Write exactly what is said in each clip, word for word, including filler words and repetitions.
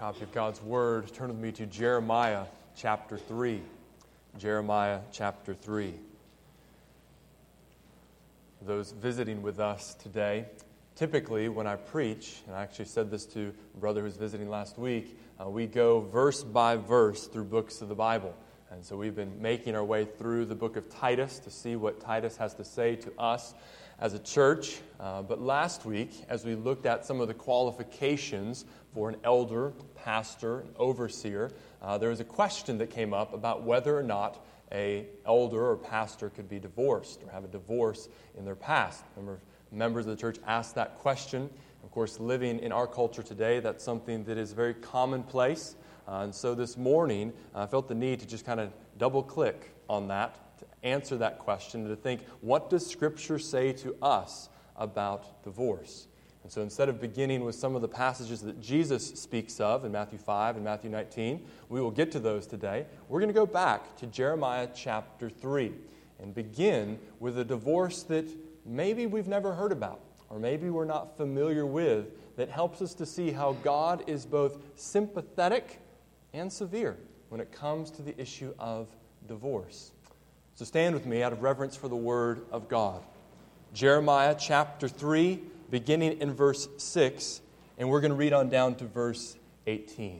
copy of God's Word, turn with me to Jeremiah chapter three. Jeremiah chapter three. For those visiting with us today, typically when I preach, and I actually said this to a brother who was visiting last week, uh, we go verse by verse through books of the Bible. And so we've been making our way through the book of Titus to see what Titus has to say to us as a church. Uh, but last week, as we looked at some of the qualifications for an elder, pastor, an overseer, uh, there was a question that came up about whether or not an elder or pastor could be divorced or have a divorce in their past. Remember, members of the church asked that question. Of course, living in our culture today, that's something that is very commonplace. Uh, and so this morning, I felt the need to just kind of double-click on that, to answer that question, and to think, what does Scripture say to us about divorce? And so instead of beginning with some of the passages that Jesus speaks of in Matthew five and Matthew nineteen, we will get to those today. We're going to go back to Jeremiah chapter three and begin with a divorce that maybe we've never heard about, or maybe we're not familiar with, that helps us to see how God is both sympathetic and severe when it comes to the issue of divorce. So stand with me out of reverence for the Word of God. Jeremiah chapter three, beginning in verse six, and we're going to read on down to verse eighteen.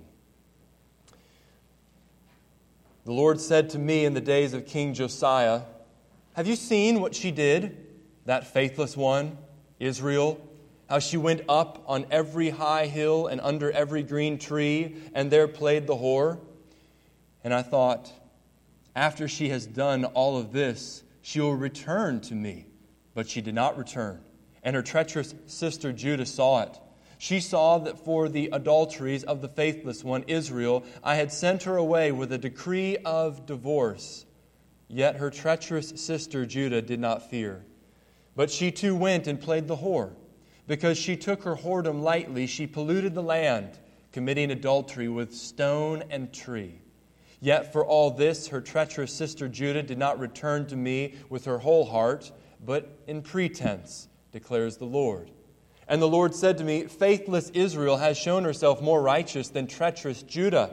The Lord said to me in the days of King Josiah, "Have you seen what she did, that faithless one, Israel? How she went up on every high hill and under every green tree, and there played the whore? And I thought, after she has done all of this, she will return to me. But she did not return. And her treacherous sister Judah saw it. She saw that for the adulteries of the faithless one, Israel, I had sent her away with a decree of divorce. Yet her treacherous sister Judah did not fear. But she too went and played the whore. Because she took her whoredom lightly, she polluted the land, committing adultery with stone and tree. Yet for all this, her treacherous sister Judah did not return to me with her whole heart, but in pretense, declares the Lord. And the Lord said to me, faithless Israel has shown herself more righteous than treacherous Judah.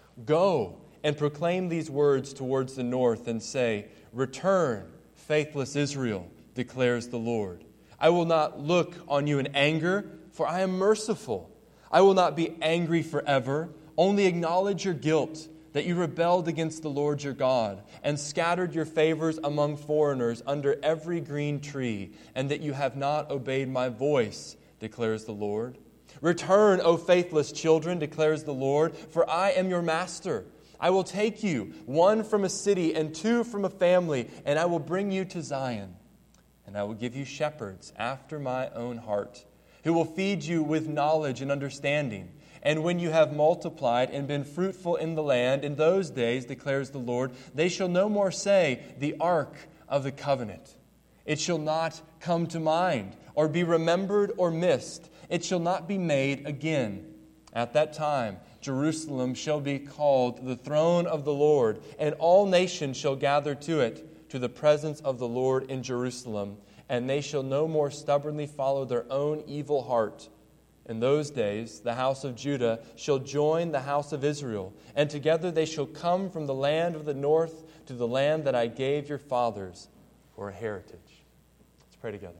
Go and proclaim these words towards the north and say, return, faithless Israel, declares the Lord. I will not look on you in anger, for I am merciful. I will not be angry forever. Only acknowledge your guilt, that you rebelled against the Lord your God, and scattered your favors among foreigners under every green tree, and that you have not obeyed my voice, declares the Lord. Return, O faithless children, declares the Lord, for I am your master. I will take you, one from a city and two from a family, and I will bring you to Zion. And I will give you shepherds after my own heart, who will feed you with knowledge and understanding. And when you have multiplied and been fruitful in the land, in those days, declares the Lord, they shall no more say, the ark of the covenant. It shall not come to mind, or be remembered or missed. It shall not be made again. At that time, Jerusalem shall be called the throne of the Lord, and all nations shall gather to it, to the presence of the Lord in Jerusalem, and they shall no more stubbornly follow their own evil heart. In those days, the house of Judah shall join the house of Israel, and together they shall come from the land of the north to the land that I gave your fathers for a heritage." Let's pray together.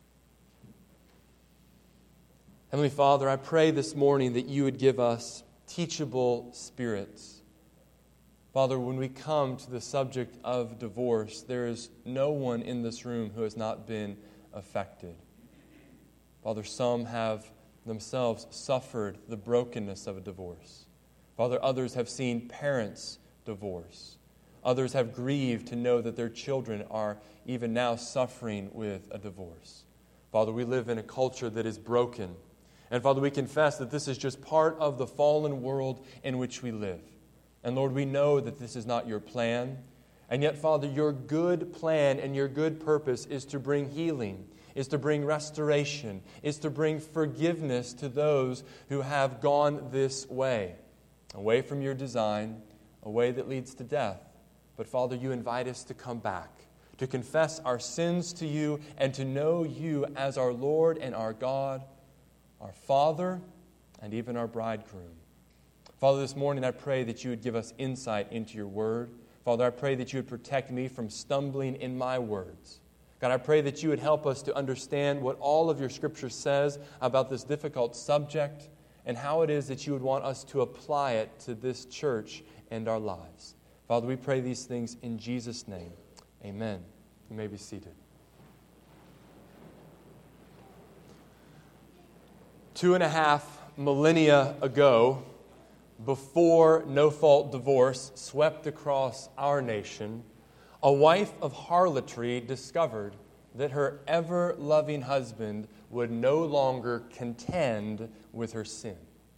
Heavenly Father, I pray this morning that you would give us teachable spirits. Father, when we come to the subject of divorce, there is no one in this room who has not been affected. Father, some have themselves suffered the brokenness of a divorce. Father, others have seen parents divorce. Others have grieved to know that their children are even now suffering with a divorce. Father, we live in a culture that is broken. And Father, we confess that this is just part of the fallen world in which we live. And Lord, we know that this is not your plan. And yet, Father, your good plan and your good purpose is to bring healing, is to bring restoration, is to bring forgiveness to those who have gone this way, away from your design, a way that leads to death. But Father, you invite us to come back, to confess our sins to you, and to know you as our Lord and our God, our Father, and even our bridegroom. Father, this morning I pray that you would give us insight into your word. Father, I pray that you would protect me from stumbling in my words. God, I pray that you would help us to understand what all of your Scripture says about this difficult subject and how it is that you would want us to apply it to this church and our lives. Father, we pray these things in Jesus' name. Amen. You may be seated. Two and a half millennia ago, before no-fault divorce swept across our nation, a wife of harlotry discovered that her ever-loving husband would no longer contend with her sin.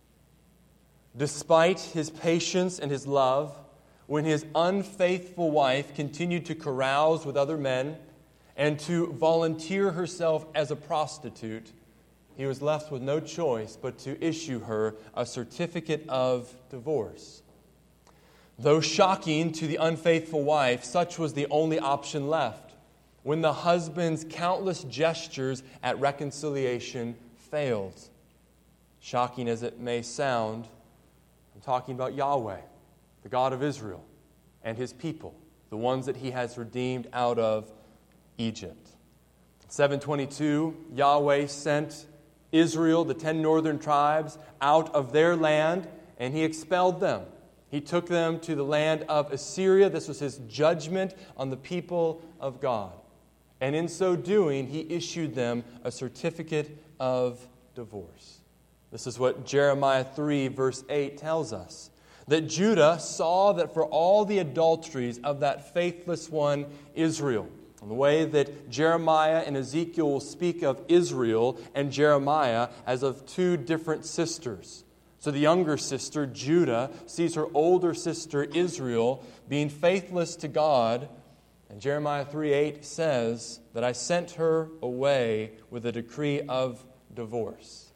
Despite his patience and his love, when his unfaithful wife continued to carouse with other men and to volunteer herself as a prostitute, he was left with no choice but to issue her a certificate of divorce. Though shocking to the unfaithful wife, such was the only option left when the husband's countless gestures at reconciliation failed. Shocking as it may sound, I'm talking about Yahweh, the God of Israel, and his people, the ones that he has redeemed out of Egypt. seven twenty-two, Yahweh sent Israel, the ten northern tribes, out of their land, and he expelled them. He took them to the land of Assyria. This was his judgment on the people of God. And in so doing, he issued them a certificate of divorce. This is what Jeremiah three, verse eight tells us. That Judah saw that for all the adulteries of that faithless one, Israel, in the way that Jeremiah and Ezekiel will speak of Israel and Jeremiah as of two different sisters. So the younger sister, Judah, sees her older sister, Israel, being faithless to God. And Jeremiah three eight says that I sent her away with a decree of divorce.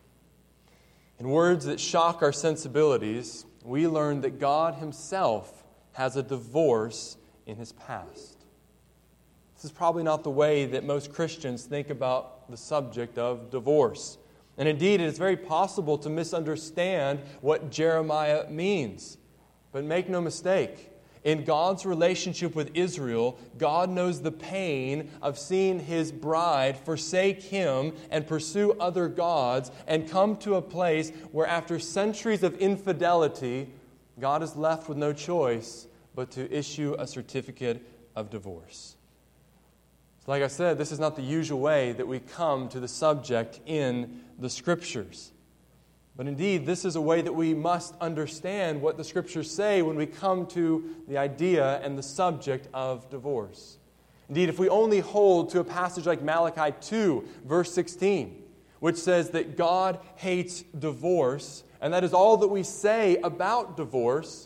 In words that shock our sensibilities, we learn that God himself has a divorce in his past. This is probably not the way that most Christians think about the subject of divorce. And indeed, it is very possible to misunderstand what Jeremiah means. But make no mistake, in God's relationship with Israel, God knows the pain of seeing his bride forsake him and pursue other gods and come to a place where after centuries of infidelity, God is left with no choice but to issue a certificate of divorce. So like I said, this is not the usual way that we come to the subject in the Scriptures. But indeed, this is a way that we must understand what the Scriptures say when we come to the idea and the subject of divorce. Indeed, if we only hold to a passage like Malachi two, verse sixteen, which says that God hates divorce, and that is all that we say about divorce,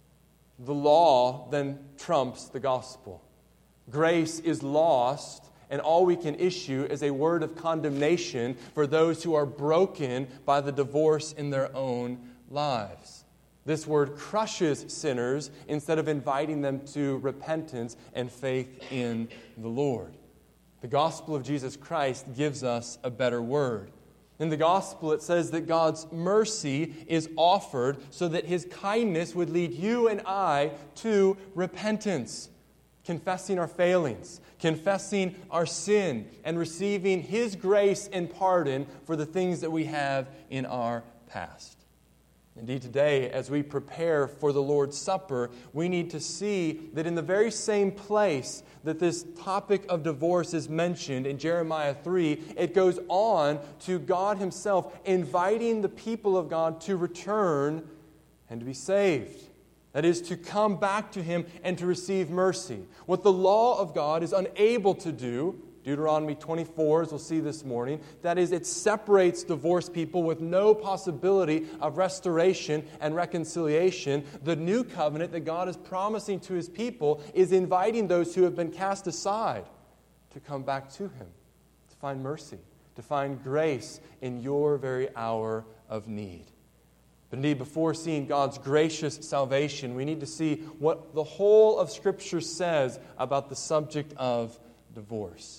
the law then trumps the gospel. Grace is lost, and all we can issue is a word of condemnation for those who are broken by the divorce in their own lives. This word crushes sinners instead of inviting them to repentance and faith in the Lord. The gospel of Jesus Christ gives us a better word. In the gospel, it says that God's mercy is offered so that his kindness would lead you and I to repentance, confessing our failings, confessing our sin, and receiving his grace and pardon for the things that we have in our past. Indeed, today, as we prepare for the Lord's Supper, we need to see that in the very same place that this topic of divorce is mentioned in Jeremiah three, it goes on to God himself inviting the people of God to return and to be saved. That is, to come back to him and to receive mercy. What the law of God is unable to do, Deuteronomy twenty-four, as we'll see this morning, that is, it separates divorced people with no possibility of restoration and reconciliation. The new covenant that God is promising to his people is inviting those who have been cast aside to come back to him, to find mercy, to find grace in your very hour of need. But indeed, before seeing God's gracious salvation, we need to see what the whole of Scripture says about the subject of divorce.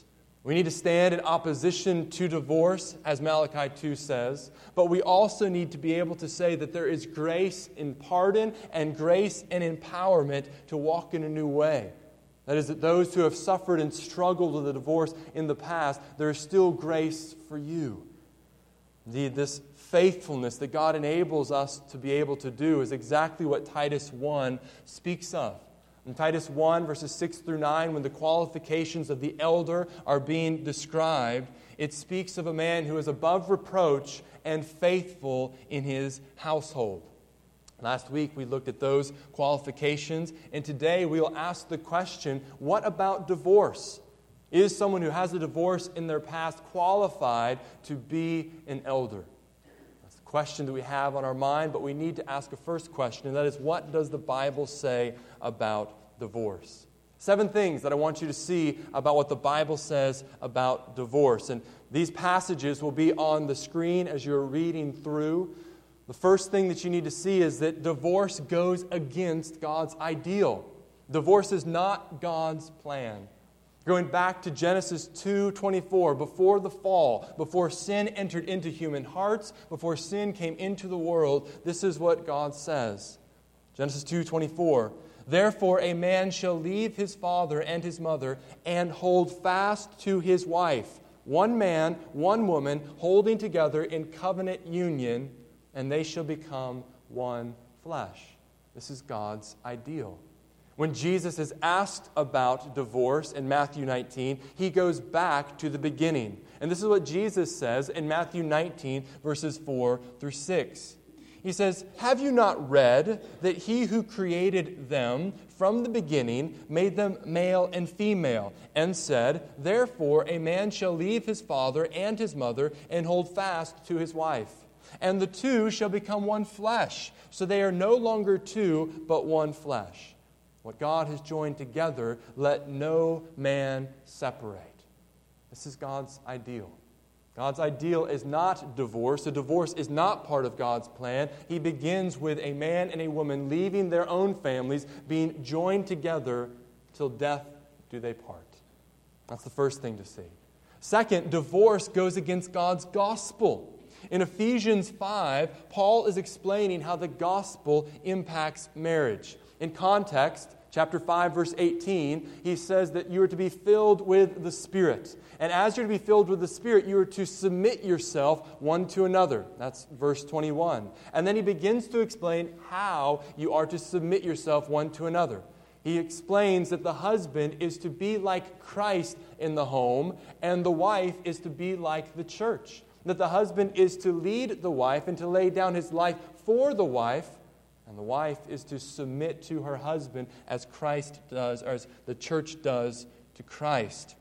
We need to stand in opposition to divorce, as Malachi two says, but we also need to be able to say that there is grace in pardon and grace and empowerment to walk in a new way. That is, that those who have suffered and struggled with a divorce in the past, there is still grace for you. Indeed, this faithfulness that God enables us to be able to do is exactly what Titus one speaks of. In Titus one, verses six through nine, when the qualifications of the elder are being described, it speaks of a man who is above reproach and faithful in his household. Last week we looked at those qualifications, and today we will ask the question, what about divorce? Is someone who has a divorce in their past qualified to be an elder? That's the question that we have on our mind, but we need to ask a first question, and that is, what does the Bible say about divorce? Seven things that I want you to see about what the Bible says about divorce. And these passages will be on the screen as you're reading through. The first thing that you need to see is that divorce goes against God's ideal. Divorce is not God's plan. Going back to Genesis two twenty-four, before the fall, before sin entered into human hearts, before sin came into the world, this is what God says. Genesis two twenty-four, therefore a man shall leave his father and his mother and hold fast to his wife. One man, one woman, holding together in covenant union, and they shall become one flesh. This is God's ideal. When Jesus is asked about divorce in Matthew nineteen, he goes back to the beginning. And this is what Jesus says in Matthew nineteen, verses four through six. He says, have you not read that he who created them from the beginning made them male and female, and said, therefore a man shall leave his father and his mother and hold fast to his wife, and the two shall become one flesh. So they are no longer two, but one flesh. What God has joined together, let no man separate. This is God's ideal. God's ideal is not divorce. A divorce is not part of God's plan. He begins with a man and a woman leaving their own families, being joined together till death do they part. That's the first thing to see. Second, divorce goes against God's gospel. In Ephesians five, Paul is explaining how the gospel impacts marriage. In context, chapter five, verse eighteen, he says that you are to be filled with the Spirit. And as you're to be filled with the Spirit, you are to submit yourself one to another. That's verse twenty-one. And then he begins to explain how you are to submit yourself one to another. He explains that the husband is to be like Christ in the home, and the wife is to be like the church. That the husband is to lead the wife and to lay down his life for the wife, and the wife is to submit to her husband as Christ does, or as the church does to Christ.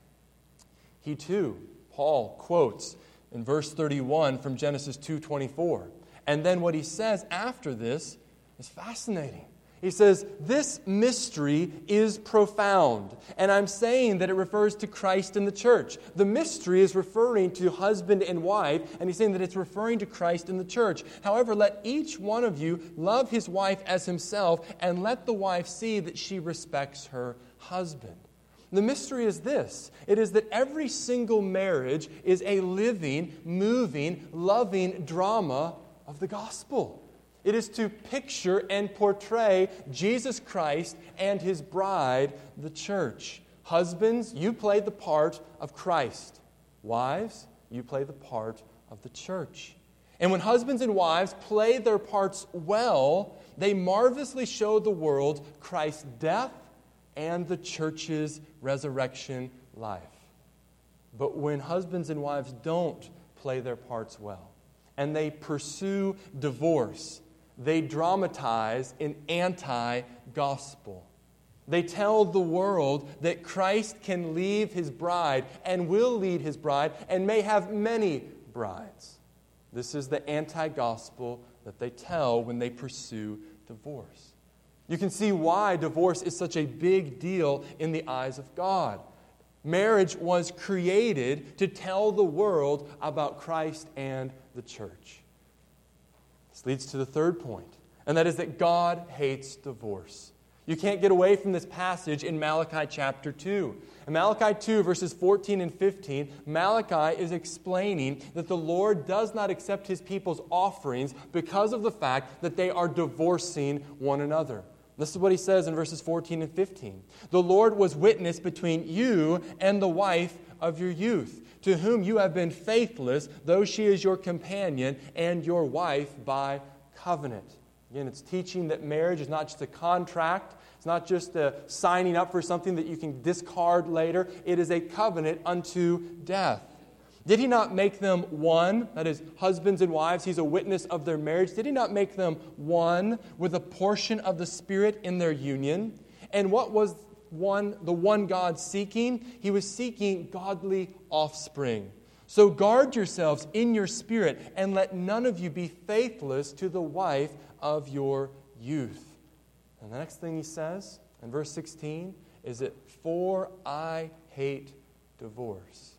He too, Paul quotes in verse thirty-one from Genesis two twenty-four. And then what he says after this is fascinating. He says, this mystery is profound. And I'm saying that it refers to Christ and the church. The mystery is referring to husband and wife, and he's saying that it's referring to Christ and the church. However, let each one of you love his wife as himself, and let the wife see that she respects her husband. The mystery is this. It is that every single marriage is a living, moving, loving drama of the gospel. It is to picture and portray Jesus Christ and his bride, the church. Husbands, you play the part of Christ. Wives, you play the part of the church. And when husbands and wives play their parts well, they marvelously show the world Christ's death and the church's resurrection life. But when husbands and wives don't play their parts well, and they pursue divorce, they dramatize an anti-gospel. They tell the world that Christ can leave his bride and will lead his bride and may have many brides. This is the anti-gospel that they tell when they pursue divorce. You can see why divorce is such a big deal in the eyes of God. Marriage was created to tell the world about Christ and the church. This leads to the third point, and that is that God hates divorce. You can't get away from this passage in Malachi chapter two. In Malachi two, verses fourteen and fifteen, Malachi is explaining that the Lord does not accept his people's offerings because of the fact that they are divorcing one another. This is what he says in verses fourteen and fifteen. The Lord was witness between you and the wife of your youth, to whom you have been faithless, though she is your companion and your wife by covenant. Again, it's teaching that marriage is not just a contract. It's not just a signing up for something that you can discard later. It is a covenant unto death. Did he not make them one? That is, husbands and wives. He's a witness of their marriage. Did he not make them one with a portion of the Spirit in their union? And what was one, the one God seeking? He was seeking godly offspring. So guard yourselves in your spirit, and let none of you be faithless to the wife of your youth. And the next thing he says in verse sixteen is that, for I hate divorce.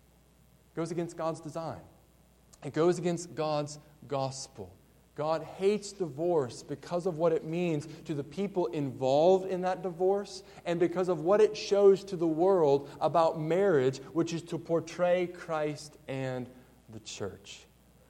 It goes against God's design. It goes against God's gospel. God hates divorce because of what it means to the people involved in that divorce and because of what it shows to the world about marriage, which is to portray Christ and the church.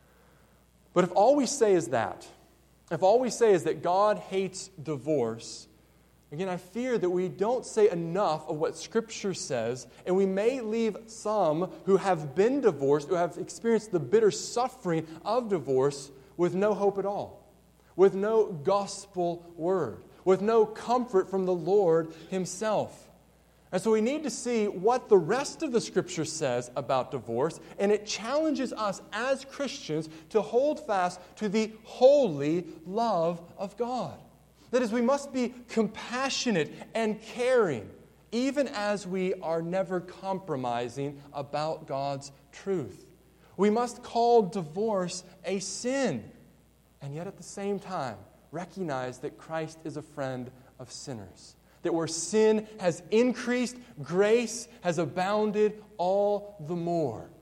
But if all we say is that, if all we say is that God hates divorce, again, I fear that we don't say enough of what Scripture says, and we may leave some who have been divorced, who have experienced the bitter suffering of divorce, with no hope at all, with no gospel word, with no comfort from the Lord himself. And so we need to see what the rest of the Scripture says about divorce, and it challenges us as Christians to hold fast to the holy love of God. That is, we must be compassionate and caring, even as we are never compromising about God's truth. We must call divorce a sin, and yet at the same time recognize that Christ is a friend of sinners. That where sin has increased, grace has abounded all the more.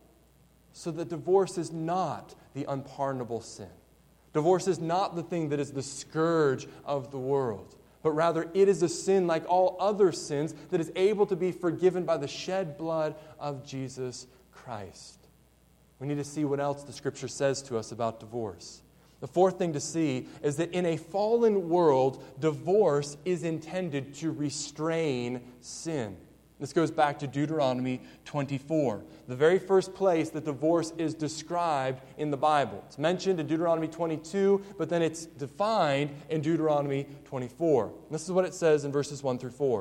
So that divorce is not the unpardonable sin. Divorce is not the thing that is the scourge of the world, but rather it is a sin like all other sins that is able to be forgiven by the shed blood of Jesus Christ. We need to see what else the Scripture says to us about divorce. The fourth thing to see is that in a fallen world, divorce is intended to restrain sin. This goes back to Deuteronomy twenty-four, the very first place that divorce is described in the Bible. It's mentioned in Deuteronomy twenty-two, but then it's defined in Deuteronomy twenty-four. This is what it says in verses one through four.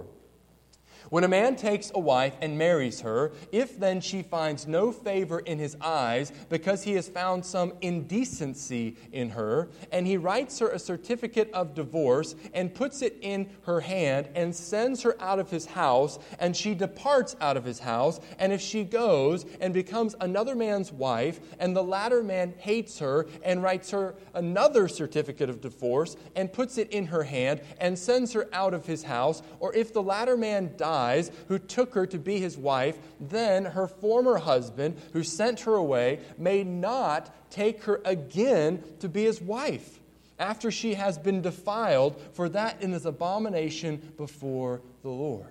When a man takes a wife and marries her, if then she finds no favor in his eyes because he has found some indecency in her, and he writes her a certificate of divorce and puts it in her hand and sends her out of his house, and she departs out of his house, and if she goes and becomes another man's wife, and the latter man hates her and writes her another certificate of divorce and puts it in her hand and sends her out of his house, or if the latter man dies, who took her to be his wife, then her former husband, who sent her away, may not take her again to be his wife, after she has been defiled, for that is abomination before the Lord.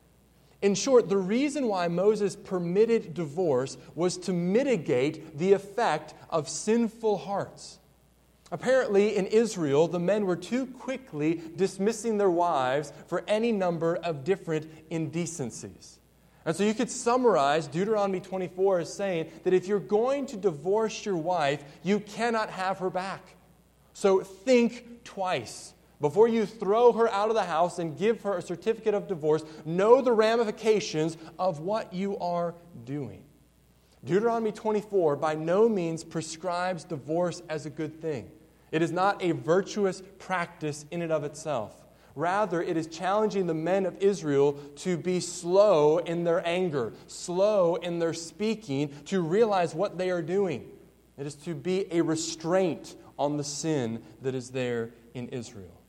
In short, the reason why Moses permitted divorce was to mitigate the effect of sinful hearts. Apparently, in Israel, the men were too quickly dismissing their wives for any number of different indecencies. And so you could summarize Deuteronomy twenty-four as saying that if you're going to divorce your wife, you cannot have her back. So think twice. Before you throw her out of the house and give her a certificate of divorce, know the ramifications of what you are doing. Deuteronomy twenty-four by no means prescribes divorce as a good thing. It is not a virtuous practice in and of itself. Rather, it is challenging the men of Israel to be slow in their anger, slow in their speaking, to realize what they are doing. It is to be a restraint on the sin that is there in Israel.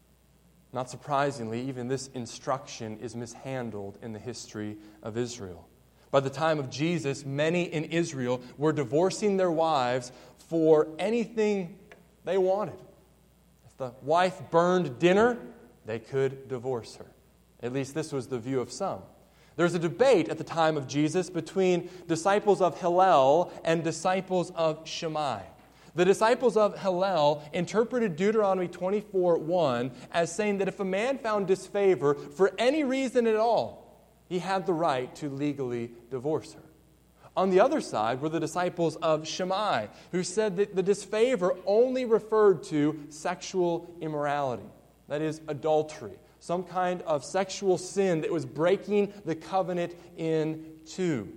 Not surprisingly, even this instruction is mishandled in the history of Israel. By the time of Jesus, many in Israel were divorcing their wives for anything they wanted. If the wife burned dinner, they could divorce her. At least this was the view of some. There's a debate at the time of Jesus between disciples of Hillel and disciples of Shammai. The disciples of Hillel interpreted Deuteronomy twenty-four one as saying that if a man found disfavor for any reason at all, he had the right to legally divorce her. On the other side were the disciples of Shammai, who said that the disfavor only referred to sexual immorality, that is, adultery, some kind of sexual sin that was breaking the covenant in two.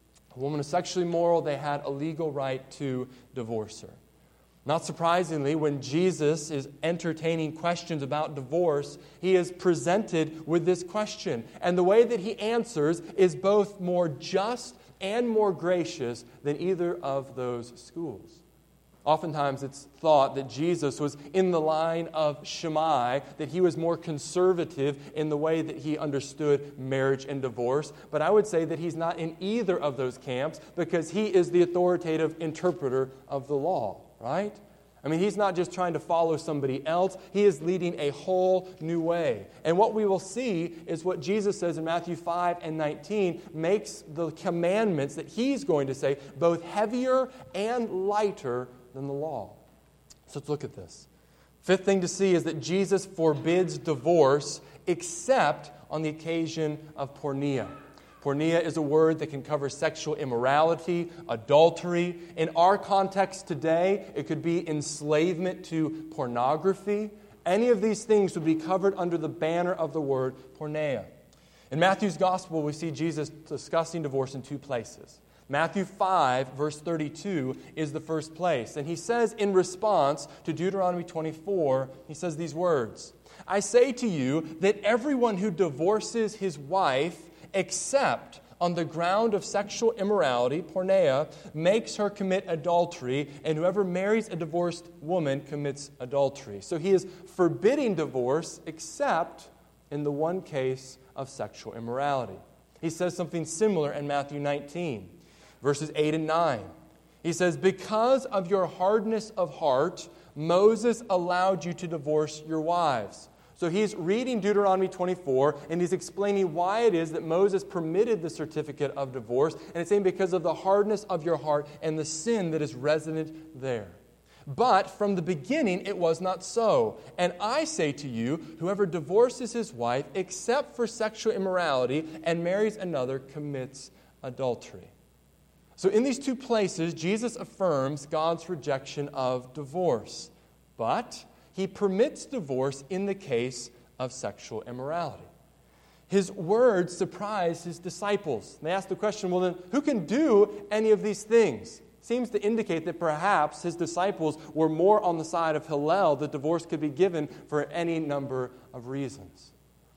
A woman is sexually immoral, they had a legal right to divorce her. Not surprisingly, when Jesus is entertaining questions about divorce, he is presented with this question. And the way that he answers is both more just and more gracious than either of those schools. Oftentimes it's thought that Jesus was in the line of Shammai, that he was more conservative in the way that he understood marriage and divorce. But I would say that he's not in either of those camps because he is the authoritative interpreter of the law, right? I mean, he's not just trying to follow somebody else. He is leading a whole new way. And what we will see is what Jesus says in Matthew five and nineteen makes the commandments that he's going to say both heavier and lighter than the law. So let's look at this. Fifth thing to see is that Jesus forbids divorce except on the occasion of porneia. Porneia is a word that can cover sexual immorality, adultery. In our context today, it could be enslavement to pornography. Any of these things would be covered under the banner of the word porneia. In Matthew's gospel, we see Jesus discussing divorce in two places. Matthew five, verse thirty-two, is the first place. And he says in response to Deuteronomy twenty-four, he says these words, "I say to you that everyone who divorces his wife except on the ground of sexual immorality, porneia, makes her commit adultery, and whoever marries a divorced woman commits adultery." So he is forbidding divorce except in the one case of sexual immorality. He says something similar in Matthew nineteen, verses eight and nine. He says, "Because of your hardness of heart, Moses allowed you to divorce your wives." So he's reading Deuteronomy twenty-four, and he's explaining why it is that Moses permitted the certificate of divorce. And it's saying because of the hardness of your heart and the sin that is resident there. But from the beginning it was not so. And I say to you, whoever divorces his wife except for sexual immorality and marries another commits adultery. So in these two places, Jesus affirms God's rejection of divorce. But he permits divorce in the case of sexual immorality. His words surprised his disciples. They asked the question, well then, who can do any of these things? Seems to indicate that perhaps his disciples were more on the side of Hillel, that divorce could be given for any number of reasons.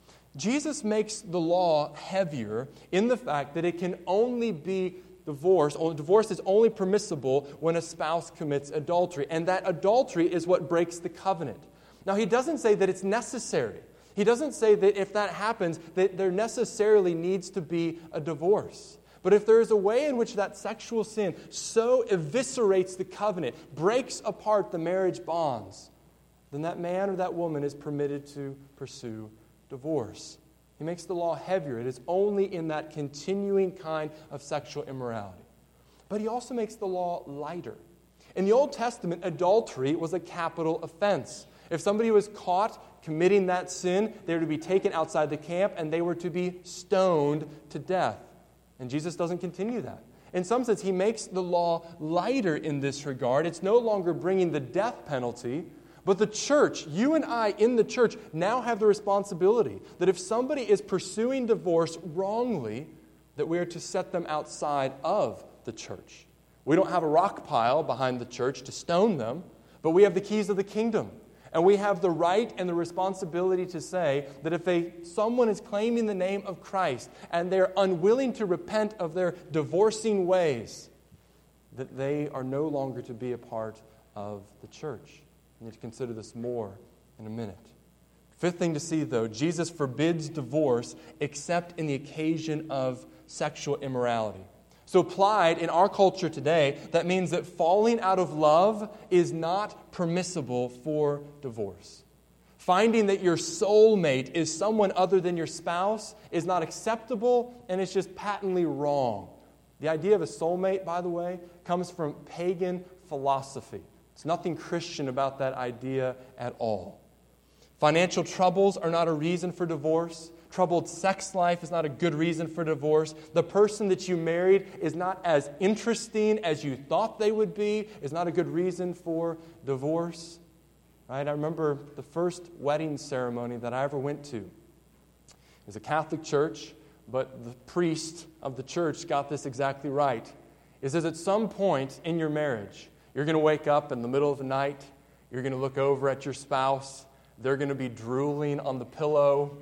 Jesus makes the law heavier in the fact that it can only be Divorce, divorce is only permissible when a spouse commits adultery, and that adultery is what breaks the covenant. Now, he doesn't say that it's necessary. He doesn't say that if that happens, that there necessarily needs to be a divorce. But if there is a way in which that sexual sin so eviscerates the covenant, breaks apart the marriage bonds, then that man or that woman is permitted to pursue divorce. He makes the law heavier. It is only in that continuing kind of sexual immorality. But he also makes the law lighter. In the Old Testament, adultery was a capital offense. If somebody was caught committing that sin, they were to be taken outside the camp and they were to be stoned to death. And Jesus doesn't continue that. In some sense, he makes the law lighter in this regard. It's no longer bringing the death penalty. But the church, you and I in the church, now have the responsibility that if somebody is pursuing divorce wrongly, that we are to set them outside of the church. We don't have a rock pile behind the church to stone them, but we have the keys of the kingdom. And we have the right and the responsibility to say that if a, someone is claiming the name of Christ and they're unwilling to repent of their divorcing ways, that they are no longer to be a part of the church. We need to consider this more in a minute. Fifth thing to see, though, Jesus forbids divorce except in the occasion of sexual immorality. So applied in our culture today, that means that falling out of love is not permissible for divorce. Finding that your soulmate is someone other than your spouse is not acceptable, and it's just patently wrong. The idea of a soulmate, by the way, comes from pagan philosophy. There's nothing Christian about that idea at all. Financial troubles are not a reason for divorce. Troubled sex life is not a good reason for divorce. The person that you married is not as interesting as you thought they would be, is not a good reason for divorce. Right? I remember the first wedding ceremony that I ever went to. It was a Catholic church, but the priest of the church got this exactly right. It says at some point in your marriage, you're going to wake up in the middle of the night, you're going to look over at your spouse, they're going to be drooling on the pillow,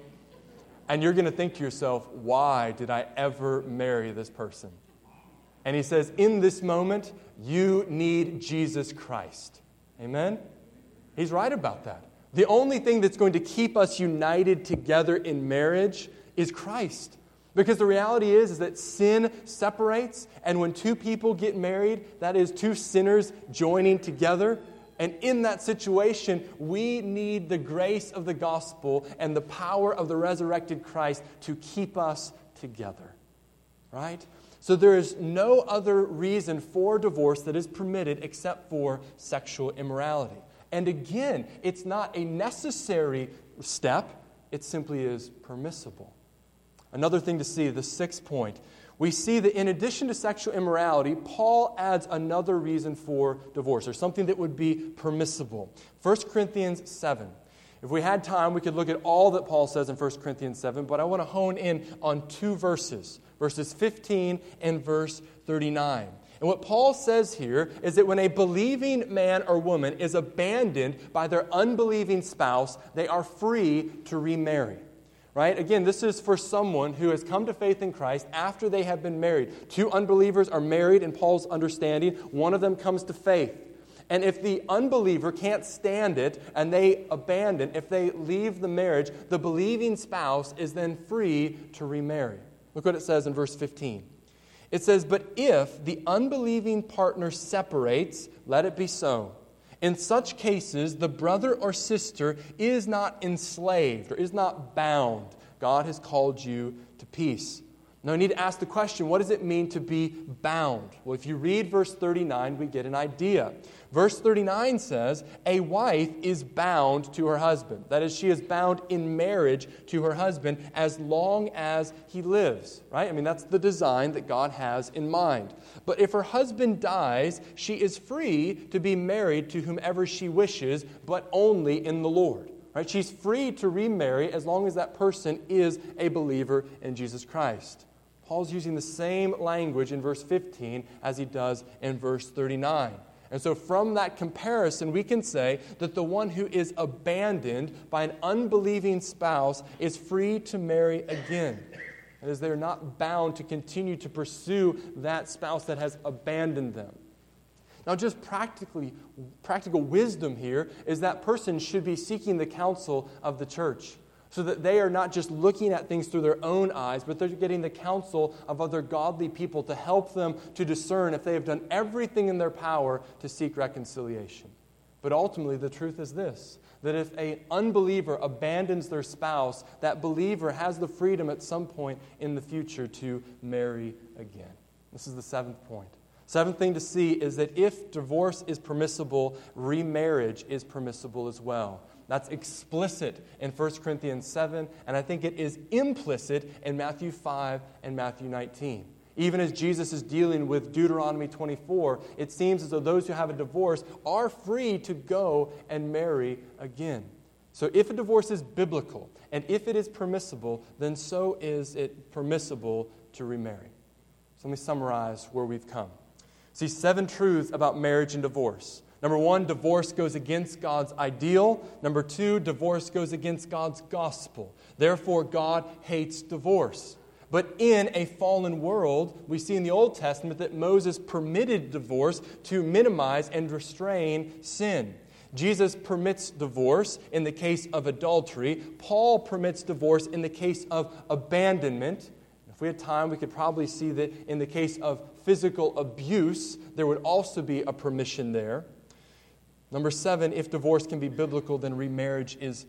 and you're going to think to yourself, why did I ever marry this person? And he says, in this moment, you need Jesus Christ. Amen? He's right about that. The only thing that's going to keep us united together in marriage is Christ. Because the reality is, is that sin separates, and when two people get married, that is two sinners joining together. And in that situation, we need the grace of the gospel and the power of the resurrected Christ to keep us together. Right? So there is no other reason for divorce that is permitted except for sexual immorality. And again, it's not a necessary step, it simply is permissible. Another thing to see, the sixth point, we see that in addition to sexual immorality, Paul adds another reason for divorce, or something that would be permissible. First Corinthians seven. If we had time, we could look at all that Paul says in First Corinthians seven, but I want to hone in on two verses, verses fifteen and verse thirty-nine. And what Paul says here is that when a believing man or woman is abandoned by their unbelieving spouse, they are free to remarry. Right? Again, this is for someone who has come to faith in Christ after they have been married. Two unbelievers are married in Paul's understanding. One of them comes to faith. And if the unbeliever can't stand it and they abandon, if they leave the marriage, the believing spouse is then free to remarry. Look what it says in verse fifteen. It says, but if the unbelieving partner separates, let it be so. In such cases, the brother or sister is not enslaved or is not bound. God has called you to peace. Now, I need to ask the question, what does it mean to be bound? Well, if you read verse thirty-nine, we get an idea. Verse thirty-nine says, a wife is bound to her husband. That is, she is bound in marriage to her husband as long as he lives. Right? I mean, that's the design that God has in mind. But if her husband dies, she is free to be married to whomever she wishes, but only in the Lord. Right? She's free to remarry as long as that person is a believer in Jesus Christ. Paul's using the same language in verse fifteen as he does in verse thirty-nine. And so from that comparison, we can say that the one who is abandoned by an unbelieving spouse is free to marry again. That is, they're not bound to continue to pursue that spouse that has abandoned them. Now, just practically, practical wisdom here is that person should be seeking the counsel of the church, so that they are not just looking at things through their own eyes, but they're getting the counsel of other godly people to help them to discern if they have done everything in their power to seek reconciliation. But ultimately, the truth is this, that if an unbeliever abandons their spouse, that believer has the freedom at some point in the future to marry again. This is the seventh point. Seventh thing to see is that if divorce is permissible, remarriage is permissible as well. That's explicit in First Corinthians seven, and I think it is implicit in Matthew five and Matthew nineteen. Even as Jesus is dealing with Deuteronomy twenty-four, it seems as though those who have a divorce are free to go and marry again. So if a divorce is biblical, and if it is permissible, then so is it permissible to remarry. So let me summarize where we've come. See, seven truths about marriage and divorce. Number one, divorce goes against God's ideal. Number two, divorce goes against God's gospel. Therefore, God hates divorce. But in a fallen world, we see in the Old Testament that Moses permitted divorce to minimize and restrain sin. Jesus permits divorce in the case of adultery. Paul permits divorce in the case of abandonment. If we had time, we could probably see that in the case of physical abuse, there would also be a permission there. Number seven, if divorce can be biblical, then remarriage is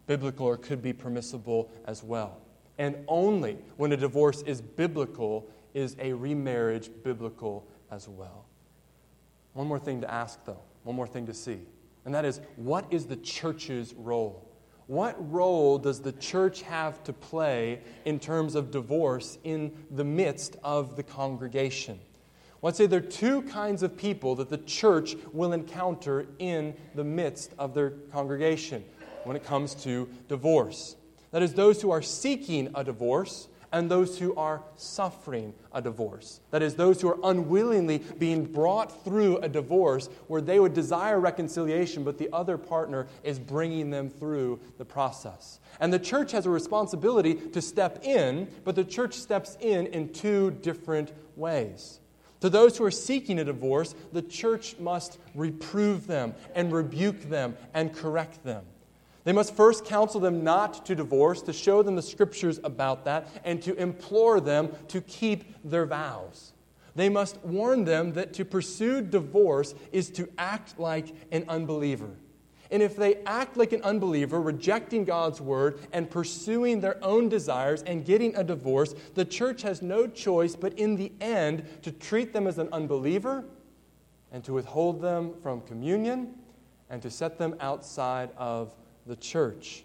biblical or could be permissible as well. And only when a divorce is biblical is a remarriage biblical as well. One more thing to ask, though. One more thing to see. And that is, what is the church's role? What role does the church have to play in terms of divorce in the midst of the congregation? Well, I'd say there are two kinds of people that the church will encounter in the midst of their congregation when it comes to divorce. That is, those who are seeking a divorce and those who are suffering a divorce. That is, those who are unwillingly being brought through a divorce where they would desire reconciliation, but the other partner is bringing them through the process. And the church has a responsibility to step in, but the church steps in in two different ways. To those who are seeking a divorce, the church must reprove them and rebuke them and correct them. They must first counsel them not to divorce, to show them the Scriptures about that, and to implore them to keep their vows. They must warn them that to pursue divorce is to act like an unbeliever. And if they act like an unbeliever, rejecting God's word and pursuing their own desires and getting a divorce, the church has no choice but in the end to treat them as an unbeliever and to withhold them from communion and to set them outside of the church.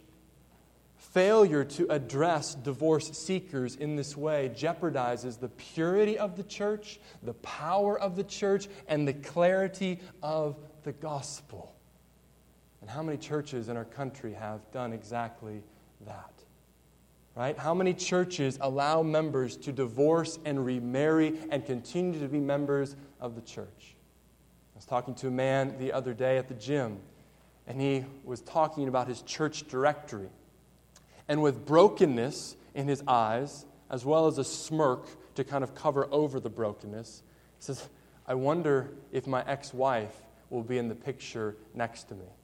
Failure to address divorce seekers in this way jeopardizes the purity of the church, the power of the church, and the clarity of the gospel. And how many churches in our country have done exactly that? Right? How many churches allow members to divorce and remarry and continue to be members of the church? I was talking to a man the other day at the gym, and he was talking about his church directory. And with brokenness in his eyes, as well as a smirk to kind of cover over the brokenness, he says, I wonder if my ex-wife will be in the picture next to me.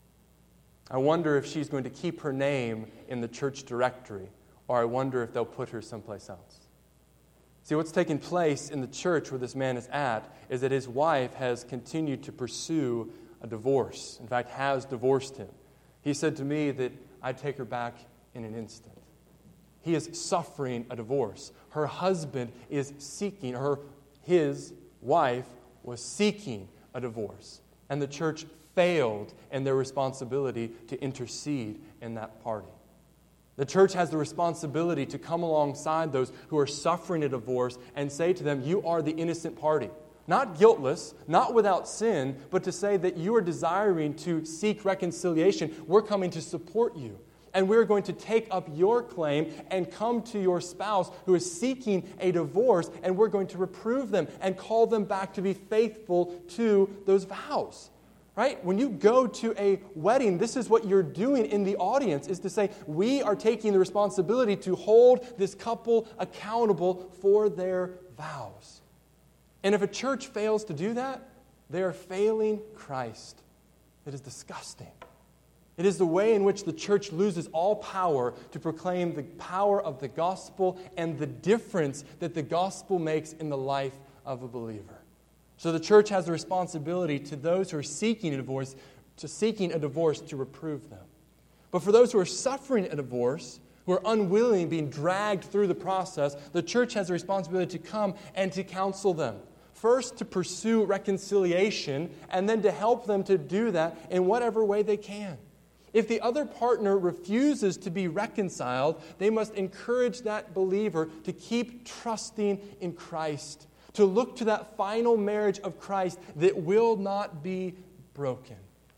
I wonder if she's going to keep her name in the church directory, or I wonder if they'll put her someplace else. See, what's taking place in the church where this man is at is that his wife has continued to pursue a divorce. In fact, has divorced him. He said to me that I'd take her back in an instant. He is suffering a divorce. Her husband is seeking, her, his wife was seeking a divorce. And the church failed in their responsibility to intercede in that party. The church has the responsibility to come alongside those who are suffering a divorce and say to them, you are the innocent party. Not guiltless, not without sin, but to say that you are desiring to seek reconciliation. We're coming to support you. And we're going to take up your claim and come to your spouse who is seeking a divorce, and we're going to reprove them and call them back to be faithful to those vows. Right? When you go to a wedding, this is what you're doing in the audience, is to say, we are taking the responsibility to hold this couple accountable for their vows. And if a church fails to do that, they are failing Christ. It is disgusting. It is the way in which the church loses all power to proclaim the power of the gospel and the difference that the gospel makes in the life of a believer. So the church has the responsibility to those who are seeking a divorce, to seeking a divorce to reprove them. But for those who are suffering a divorce, who are unwilling, being dragged through the process, the church has the responsibility to come and to counsel them. First, to pursue reconciliation, and then to help them to do that in whatever way they can. If the other partner refuses to be reconciled, they must encourage that believer to keep trusting in Christ, to look to that final marriage of Christ that will not be broken.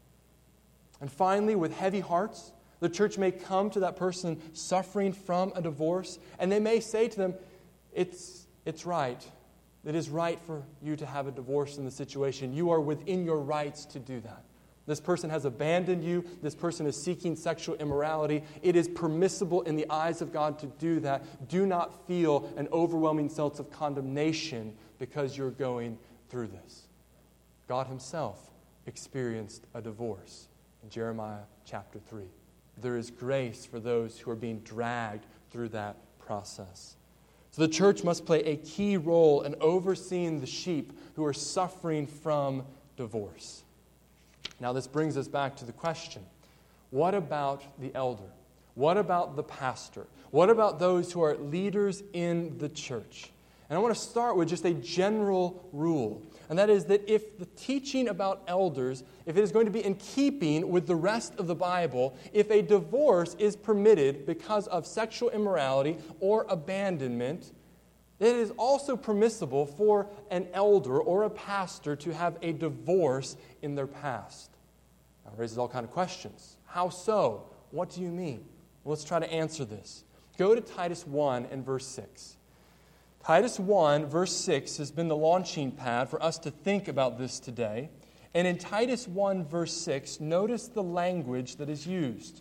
And finally, with heavy hearts, the church may come to that person suffering from a divorce, and they may say to them, it's, it's right. It is right for you to have a divorce in the situation. You are within your rights to do that. This person has abandoned you. This person is seeking sexual immorality. It is permissible in the eyes of God to do that. Do not feel an overwhelming sense of condemnation because you're going through this. God himself experienced a divorce in Jeremiah chapter three. There is grace for those who are being dragged through that process. So the church must play a key role in overseeing the sheep who are suffering from divorce. Now this brings us back to the question, what about the elder? What about the pastor? What about those who are leaders in the church? And I want to start with just a general rule. And that is that if the teaching about elders, if it is going to be in keeping with the rest of the Bible, if a divorce is permitted because of sexual immorality or abandonment, it is also permissible for an elder or a pastor to have a divorce in their past. Now, it raises all kinds of questions. How so? What do you mean? Well, let's try to answer this. Go to Titus one and verse six. Titus one, verse six has been the launching pad for us to think about this today. And in Titus one, verse six, notice the language that is used.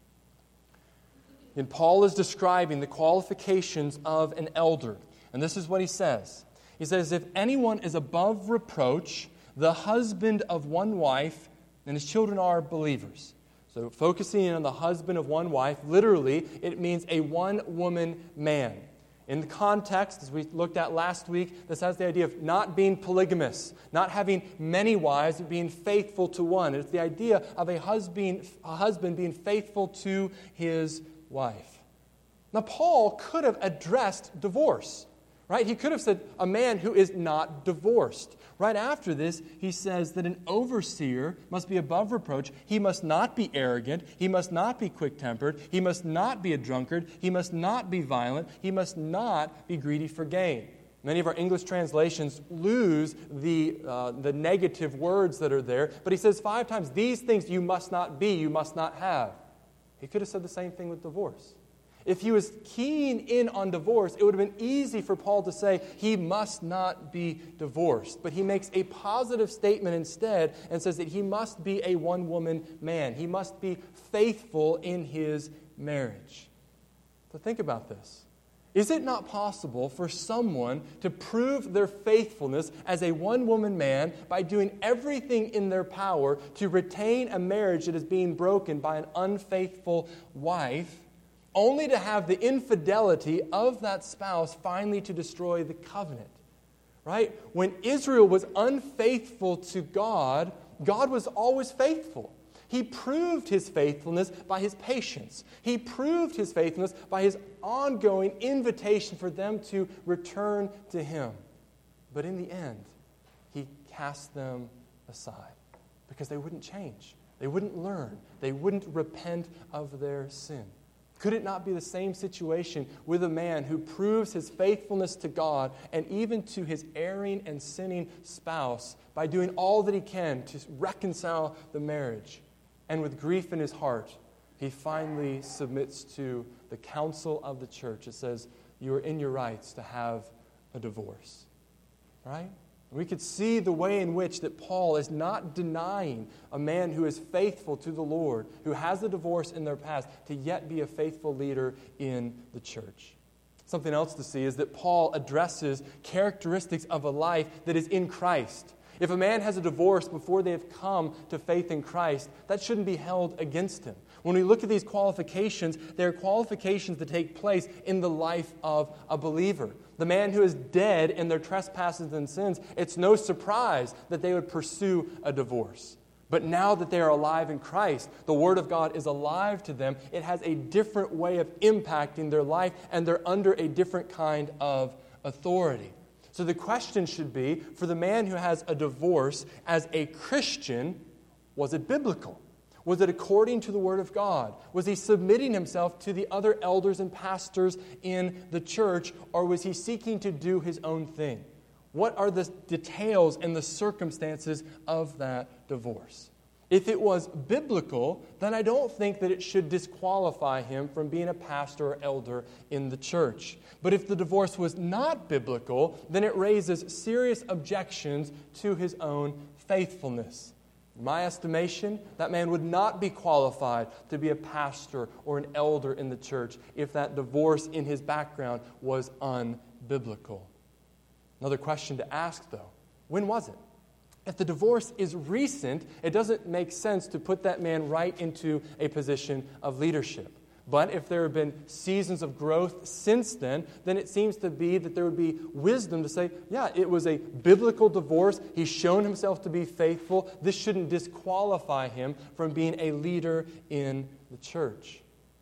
And Paul is describing the qualifications of an elder. And this is what he says. He says, if anyone is above reproach, the husband of one wife, and his children are believers. So focusing on the husband of one wife, literally, it means a one-woman man. In the context, as we looked at last week, this has the idea of not being polygamous, not having many wives, but being faithful to one. It's the idea of a husband, a husband being faithful to his wife. Now, Paul could have addressed divorce, right? He could have said a man who is not divorced. Right after this, he says that an overseer must be above reproach. He must not be arrogant. He must not be quick-tempered. He must not be a drunkard. He must not be violent. He must not be greedy for gain. Many of our English translations lose the, uh, the negative words that are there, but he says five times, these things you must not be, you must not have. He could have said the same thing with divorce. If he was keen in on divorce, it would have been easy for Paul to say he must not be divorced. But he makes a positive statement instead and says that he must be a one-woman man. He must be faithful in his marriage. So think about this. Is it not possible for someone to prove their faithfulness as a one-woman man by doing everything in their power to retain a marriage that is being broken by an unfaithful wife, only to have the infidelity of that spouse finally to destroy the covenant, right? When Israel was unfaithful to God, God was always faithful. He proved his faithfulness by his patience. He proved his faithfulness by his ongoing invitation for them to return to him. But in the end, he cast them aside because they wouldn't change. They wouldn't learn. They wouldn't repent of their sin. Could it not be the same situation with a man who proves his faithfulness to God and even to his erring and sinning spouse by doing all that he can to reconcile the marriage? And with grief in his heart, he finally submits to the council of the church. It says, you are in your rights to have a divorce. Right? We could see the way in which that Paul is not denying a man who is faithful to the Lord, who has a divorce in their past, to yet be a faithful leader in the church. Something else to see is that Paul addresses characteristics of a life that is in Christ. If a man has a divorce before they have come to faith in Christ, that shouldn't be held against him. When we look at these qualifications, they are qualifications that take place in the life of a believer. The man who is dead in their trespasses and sins, it's no surprise that they would pursue a divorce. But now that they are alive in Christ, the Word of God is alive to them. It has a different way of impacting their life, and they're under a different kind of authority. So the question should be, for the man who has a divorce as a Christian, was it biblical? Was it according to the Word of God? Was he submitting himself to the other elders and pastors in the church, or was he seeking to do his own thing? What are the details and the circumstances of that divorce? If it was biblical, then I don't think that it should disqualify him from being a pastor or elder in the church. But if the divorce was not biblical, then it raises serious objections to his own faithfulness. In my estimation, that man would not be qualified to be a pastor or an elder in the church if that divorce in his background was unbiblical. Another question to ask, though, when was it? If the divorce is recent, it doesn't make sense to put that man right into a position of leadership. But if there have been seasons of growth since then, then it seems to be that there would be wisdom to say, yeah, it was a biblical divorce. He's shown himself to be faithful. This shouldn't disqualify him from being a leader in the church.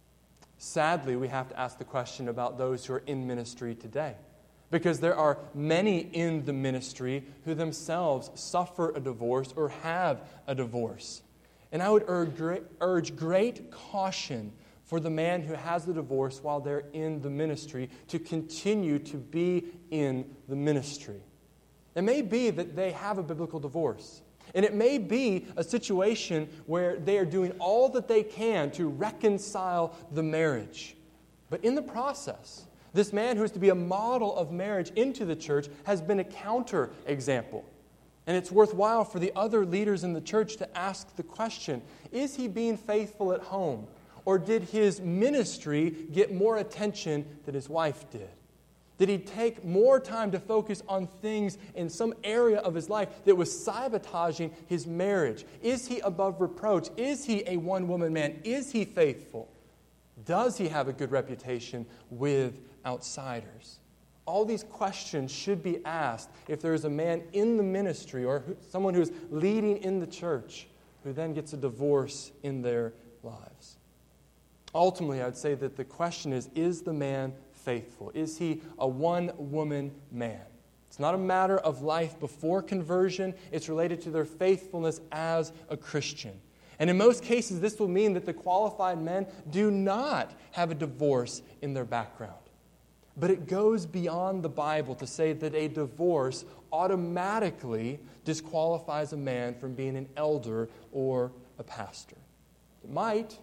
Sadly, we have to ask the question about those who are in ministry today, because there are many in the ministry who themselves suffer a divorce or have a divorce. And I would urge, urge great caution for the man who has the divorce while they're in the ministry to continue to be in the ministry. It may be that they have a biblical divorce. And it may be a situation where they are doing all that they can to reconcile the marriage. But in the process, this man who is to be a model of marriage into the church has been a counter example. And it's worthwhile for the other leaders in the church to ask the question, is he being faithful at home? Or did his ministry get more attention than his wife did? Did he take more time to focus on things in some area of his life that was sabotaging his marriage? Is he above reproach? Is he a one-woman man? Is he faithful? Does he have a good reputation with outsiders? All these questions should be asked if there is a man in the ministry or who, someone who is leading in the church who then gets a divorce in their lives. Ultimately, I'd say that the question is, is the man faithful? Is he a one-woman man? It's not a matter of life before conversion. It's related to their faithfulness as a Christian. And in most cases, this will mean that the qualified men do not have a divorce in their background. But it goes beyond the Bible to say that a divorce automatically disqualifies a man from being an elder or a pastor. It might,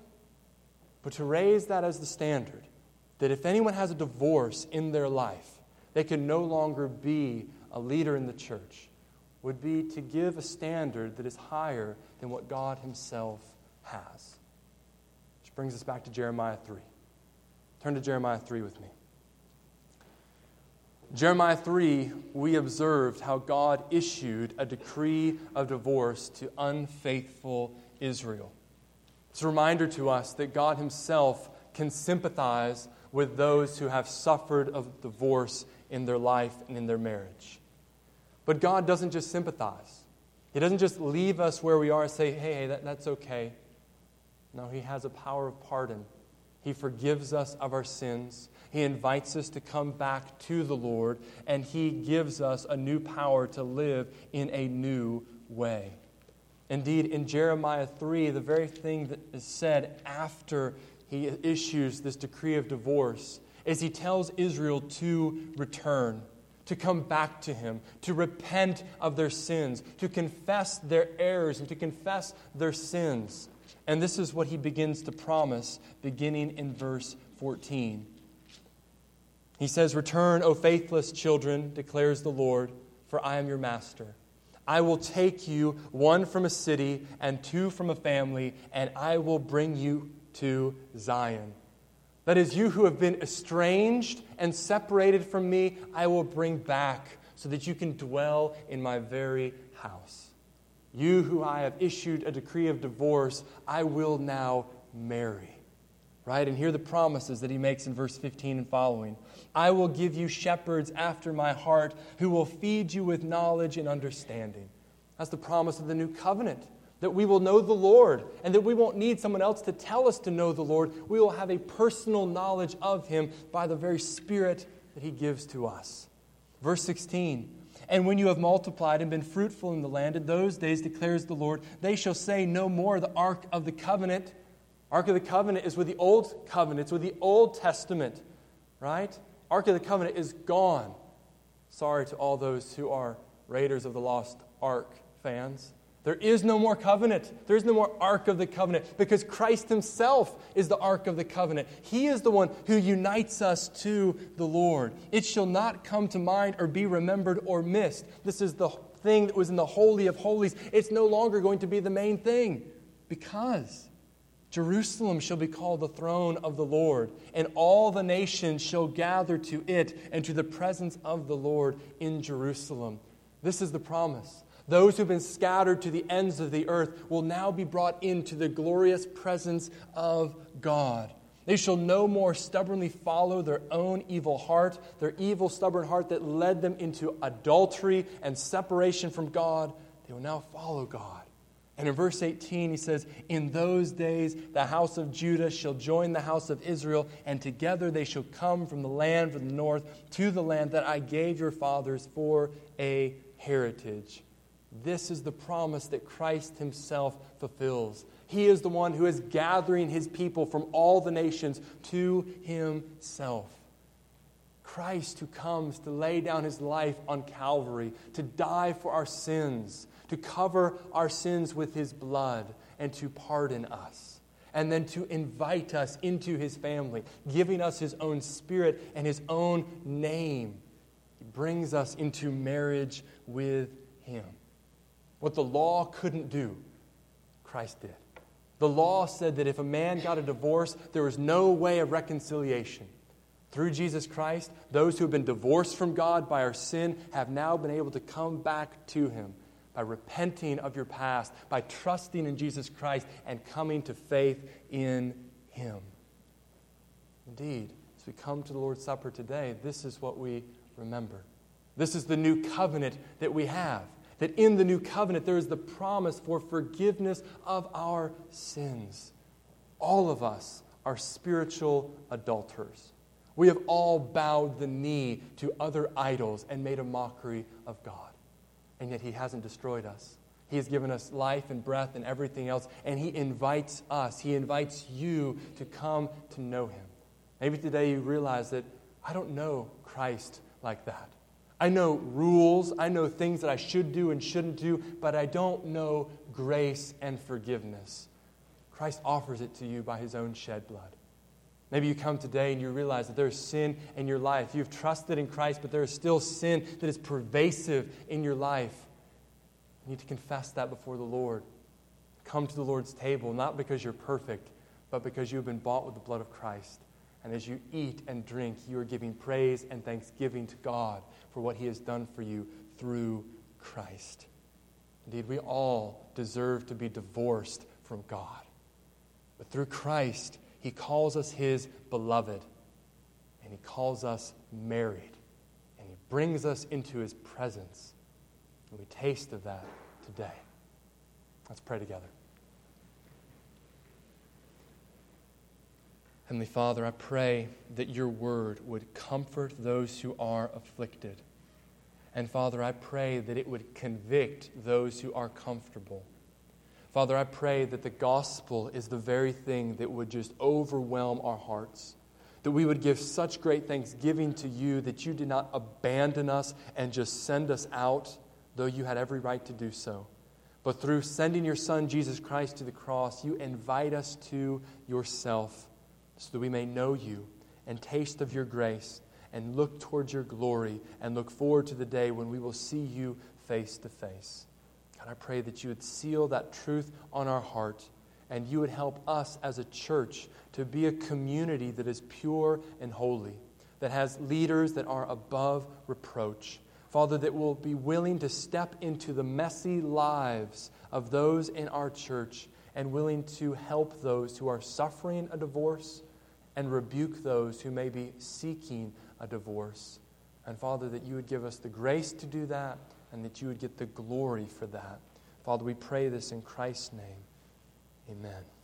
but to raise that as the standard, that if anyone has a divorce in their life, they can no longer be a leader in the church, would be to give a standard that is higher than what God himself has. Which brings us back to Jeremiah three. Turn to Jeremiah three with me. Jeremiah three, we observed how God issued a decree of divorce to unfaithful Israel. It's a reminder to us that God himself can sympathize with those who have suffered a divorce in their life and in their marriage. But God doesn't just sympathize. He doesn't just leave us where we are and say, hey, hey that, that's okay. No, he has a power of pardon. He forgives us of our sins. He invites us to come back to the Lord, and he gives us a new power to live in a new way. Indeed, in Jeremiah three, the very thing that is said after he issues this decree of divorce is he tells Israel to return, to come back to him, to repent of their sins, to confess their errors and to confess their sins. And this is what he begins to promise beginning in verse fourteen. He says, "Return, O faithless children, declares the Lord, for I am your master. I will take you, one from a city and two from a family, and I will bring you to Zion. That is, you who have been estranged and separated from me, I will bring back so that you can dwell in my very house. You who I have issued a decree of divorce, I will now marry." Right? And here are the promises that he makes in verse fifteen and following. "I will give you shepherds after my heart who will feed you with knowledge and understanding." That's the promise of the new covenant, that we will know the Lord and that we won't need someone else to tell us to know the Lord. We will have a personal knowledge of him by the very Spirit that he gives to us. Verse sixteen, "And when you have multiplied and been fruitful in the land, in those days, declares the Lord, they shall say no more the ark of the covenant." Ark of the Covenant is with the Old Covenant. It's with the Old Testament, right? Ark of the Covenant is gone. Sorry to all those who are Raiders of the Lost Ark fans. There is no more covenant. There is no more Ark of the Covenant because Christ himself is the Ark of the Covenant. He is the one who unites us to the Lord. "It shall not come to mind or be remembered or missed." This is the thing that was in the Holy of Holies. It's no longer going to be the main thing because Jerusalem shall be called the throne of the Lord, and all the nations shall gather to it and to the presence of the Lord in Jerusalem. This is the promise. Those who've been scattered to the ends of the earth will now be brought into the glorious presence of God. They shall no more stubbornly follow their own evil heart, their evil, stubborn heart that led them into adultery and separation from God. They will now follow God. And in verse eighteen, he says, in those days the house of Judah shall join the house of Israel, and together they shall come from the land from the north to the land that I gave your fathers for a heritage. This is the promise that Christ himself fulfills. He is the one who is gathering his people from all the nations to himself. Christ who comes to lay down his life on Calvary, to die for our sins, to cover our sins with his blood, and to pardon us, and then to invite us into his family, giving us his own Spirit and his own name. He brings us into marriage with him. What the law couldn't do, Christ did. The law said that if a man got a divorce, there was no way of reconciliation. Through Jesus Christ, those who have been divorced from God by our sin have now been able to come back to him by repenting of your past, by trusting in Jesus Christ and coming to faith in him. Indeed, as we come to the Lord's Supper today, this is what we remember. This is the new covenant that we have. That in the new covenant there is the promise for forgiveness of our sins. All of us are spiritual adulterers. We have all bowed the knee to other idols and made a mockery of God. And yet he hasn't destroyed us. He has given us life and breath and everything else. And he invites us, he invites you to come to know him. Maybe today you realize that I don't know Christ like that. I know rules, I know things that I should do and shouldn't do, but I don't know grace and forgiveness. Christ offers it to you by his own shed blood. Maybe you come today and you realize that there is sin in your life. You've trusted in Christ, but there is still sin that is pervasive in your life. You need to confess that before the Lord. Come to the Lord's table, not because you're perfect, but because you have been bought with the blood of Christ. And as you eat and drink, you are giving praise and thanksgiving to God for what he has done for you through Christ. Indeed, we all deserve to be divorced from God. But through Christ, he calls us his beloved, and he calls us married, and he brings us into his presence. And we taste of that today. Let's pray together. Heavenly Father, I pray that your word would comfort those who are afflicted. And Father, I pray that it would convict those who are comfortable. Father, I pray that the gospel is the very thing that would just overwhelm our hearts. That we would give such great thanksgiving to you that you did not abandon us and just send us out, though you had every right to do so. But through sending your Son, Jesus Christ, to the cross, you invite us to yourself, so that we may know you and taste of your grace and look towards your glory and look forward to the day when we will see you face to face. God, I pray that you would seal that truth on our heart and you would help us as a church to be a community that is pure and holy, that has leaders that are above reproach. Father, that will be willing to step into the messy lives of those in our church and willing to help those who are suffering a divorce and rebuke those who may be seeking a divorce. And Father, that you would give us the grace to do that and that you would get the glory for that. Father, we pray this in Christ's name. Amen.